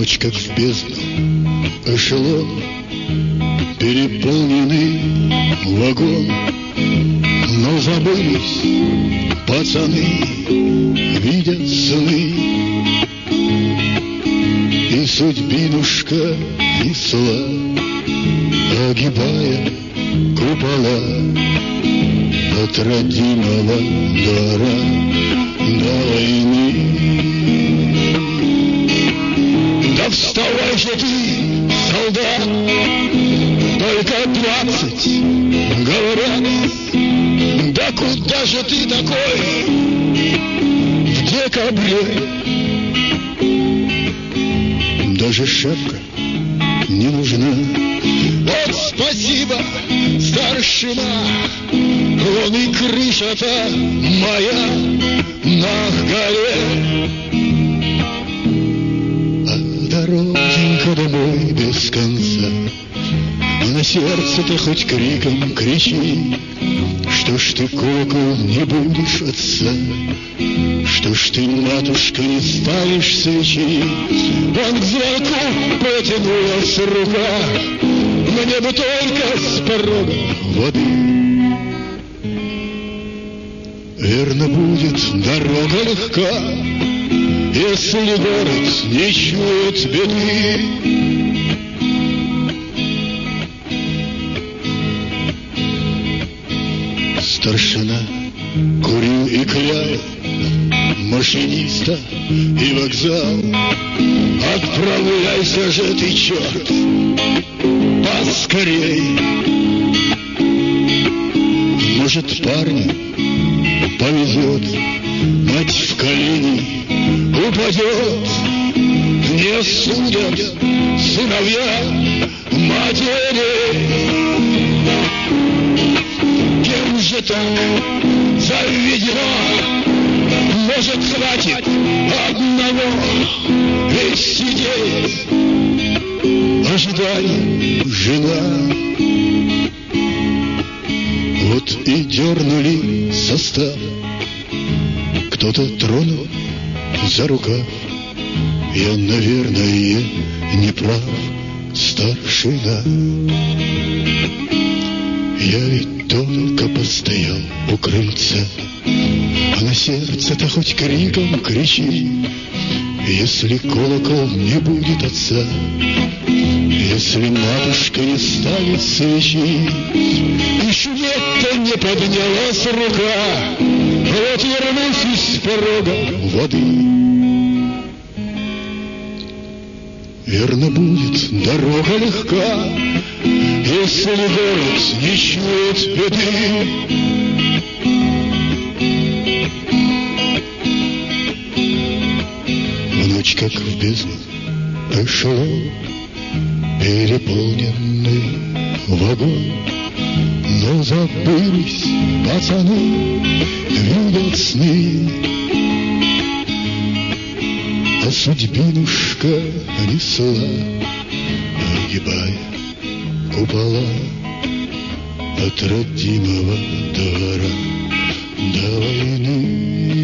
Ночь как в бездну, эшелон, переполненный вагон. Но забылись пацаны, видят сны, и судьбинушка несла, огибая купола от родимого двора до войны. Да вставай же ты, солдат, только 20 говорят. Да куда же ты такой в декабре? Даже шапка не нужна. Вот спасибо, старшина, вон и крыша-то моя на горе. А дороженька домой без конца, а на сердце-то хоть криком кричи. Что ж ты, колокол, не будешь отца? Что ж ты, матушка, не ставишь свечи? Вон к звонку протянулась рука, мне бы только с порога воды. Верно, будет дорога легка, если город не чует беды. Старшина курил и клял машиниста и вокзал. Отправляйся же ты, черт, поскорей. Может, парню повезет, мать в колени упадет. Не судят сыновья матерей. Кем же так заведено? Может, хватит одного, ведь сидеть ожидает жена. Вот и дернули состав, кто-то тронул за рукав. Я, наверное, не прав, старшина. Я ведь только постоял у крыльца, а на сердце-то хоть криком кричи. Если колокол не будет отца, если матушка не ставит свечи, и шумет-то не поднялась рука, вот вернусь из порога воды. Верно, будет дорога легка, если город не чует беды. В ночь, как в бездну, эшелон, переполненный вагон. Но забылись пацаны, видят сны, а судьбинушка несла, огибая купола от родимого двора до войны.